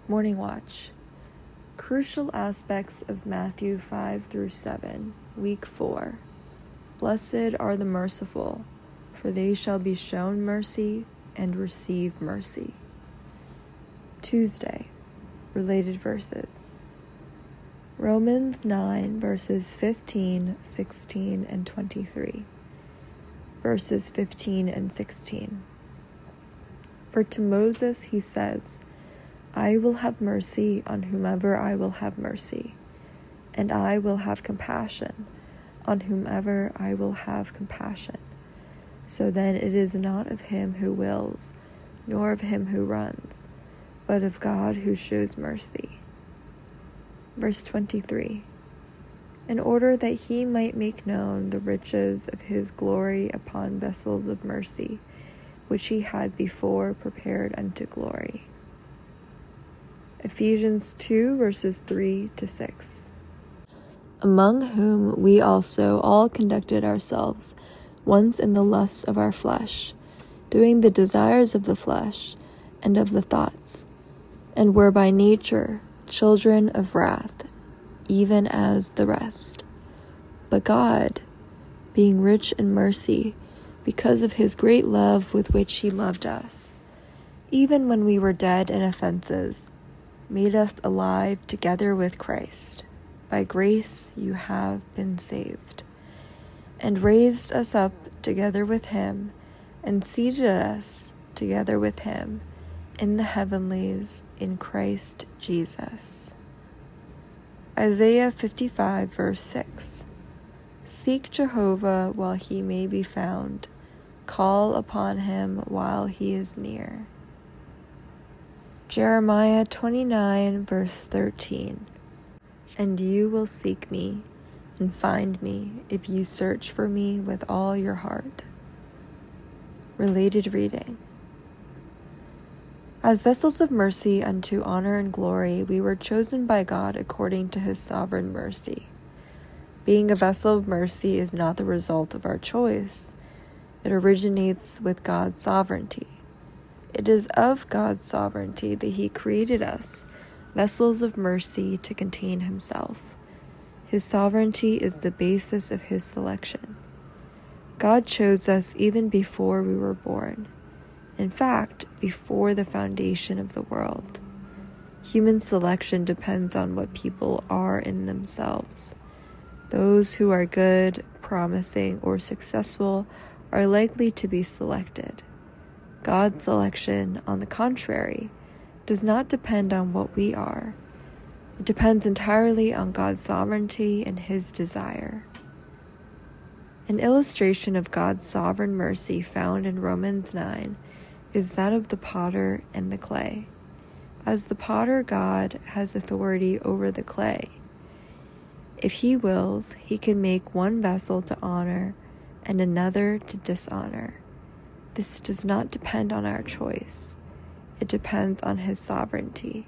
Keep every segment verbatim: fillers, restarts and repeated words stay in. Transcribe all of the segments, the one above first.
Morning Watch. Crucial aspects of Matthew five through seven, Week four. Blessed are the merciful, for they shall be shown mercy and receive mercy. Tuesday. Related verses. Romans nine, verses fifteen, sixteen, and twenty-three. Verses fifteen and sixteen. For to Moses he says, I will have mercy on whomever I will have mercy, and I will have compassion on whomever I will have compassion. So then it is not of him who wills, nor of him who runs, but of God who shows mercy. Verse twenty-three. In order that he might make known the riches of his glory upon vessels of mercy, which he had before prepared unto glory. Ephesians two, verses three to six. Among whom we also all conducted ourselves once in the lusts of our flesh, doing the desires of the flesh and of the thoughts, and were by nature children of wrath, even as the rest. But God, being rich in mercy, because of his great love with which he loved us, even when we were dead in offenses, made us alive together with Christ. By grace you have been saved, and raised us up together with him, and seated us together with him in the heavenlies in Christ Jesus. Isaiah fifty-five, verse six. Seek Jehovah while he may be found. Call upon him while he is near. Jeremiah twenty-nine, verse thirteen. And you will seek me and find me if you search for me with all your heart. Related reading. As vessels of mercy unto honor and glory, we were chosen by God according to his sovereign mercy. Being a vessel of mercy is not the result of our choice. It originates with God's sovereignty. It is of God's sovereignty that he created us, vessels of mercy to contain himself. His sovereignty is the basis of his selection. God chose us even before we were born. In fact, before the foundation of the world. Human selection depends on what people are in themselves. Those who are good, promising, or successful are likely to be selected. God's selection, on the contrary, does not depend on what we are. It depends entirely on God's sovereignty and his desire. An illustration of God's sovereign mercy found in Romans nine is that of the potter and the clay. As the potter, God has authority over the clay. If he wills, he can make one vessel to honor and another to dishonor. This does not depend on our choice. It depends on his sovereignty.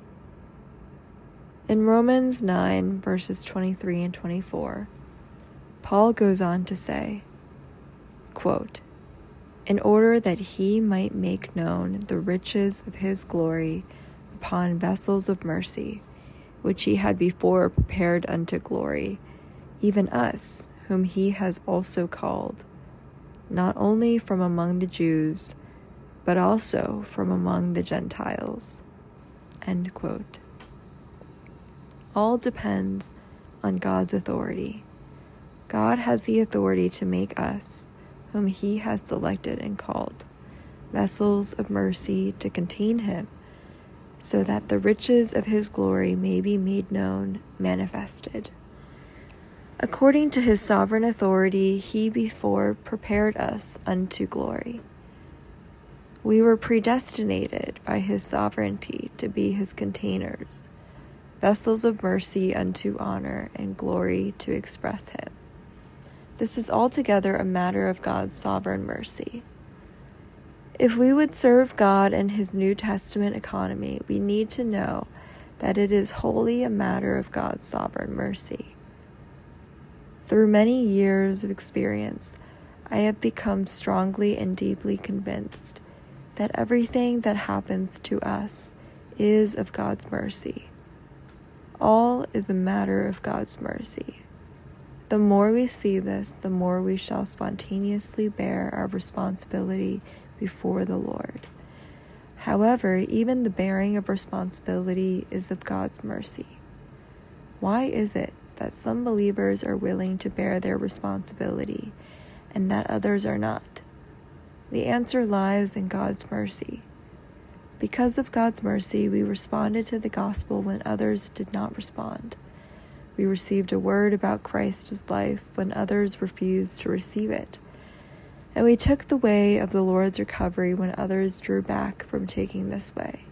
In Romans nine, verses twenty-three and twenty-four, Paul goes on to say, quote, in order that he might make known the riches of his glory upon vessels of mercy, which he had before prepared unto glory, even us, whom he has also called, not only from among the Jews, but also from among the Gentiles. End quote. All depends on God's authority. God has the authority to make us, whom he has selected and called, vessels of mercy to contain him, so that the riches of his glory may be made known, manifested. According to his sovereign authority, he before prepared us unto glory. We were predestinated by his sovereignty to be his containers, vessels of mercy unto honor and glory to express him. This is altogether a matter of God's sovereign mercy. If we would serve God and his New Testament economy, we need to know that it is wholly a matter of God's sovereign mercy. Through many years of experience, I have become strongly and deeply convinced that everything that happens to us is of God's mercy. All is a matter of God's mercy. The more we see this, the more we shall spontaneously bear our responsibility before the Lord. However, even the bearing of responsibility is of God's mercy. Why is it that some believers are willing to bear their responsibility and that others are not? The answer lies in God's mercy. Because of God's mercy, we responded to the gospel when others did not respond. We received a word about Christ's life when others refused to receive it. And we took the way of the Lord's recovery when others drew back from taking this way.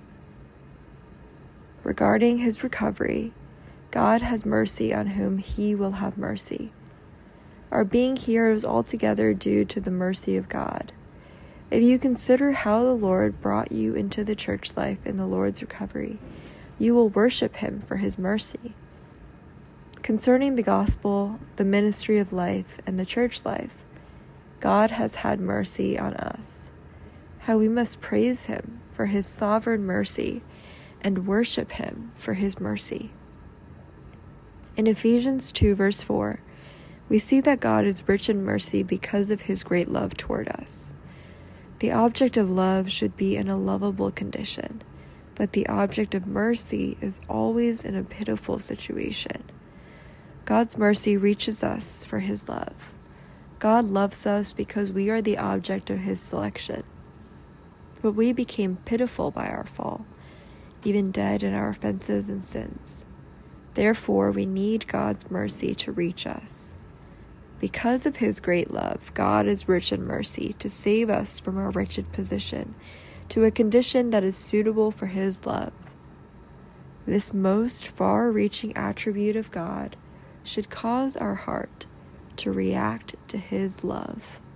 Regarding his recovery, God has mercy on whom he will have mercy. Our being here is altogether due to the mercy of God. If you consider how the Lord brought you into the church life in the Lord's recovery, you will worship him for his mercy. Concerning the gospel, the ministry of life, and the church life, God has had mercy on us. How we must praise him for his sovereign mercy and worship him for his mercy. In Ephesians two, verse four, we see that God is rich in mercy because of his great love toward us. The object of love should be in a lovable condition, but the object of mercy is always in a pitiful situation. God's mercy reaches us for his love. God loves us because we are the object of his selection. But we became pitiful by our fall, even dead in our offenses and sins. Therefore, we need God's mercy to reach us. Because of his great love, God is rich in mercy to save us from our wretched position to a condition that is suitable for his love. This most far-reaching attribute of God should cause our heart to react to his love.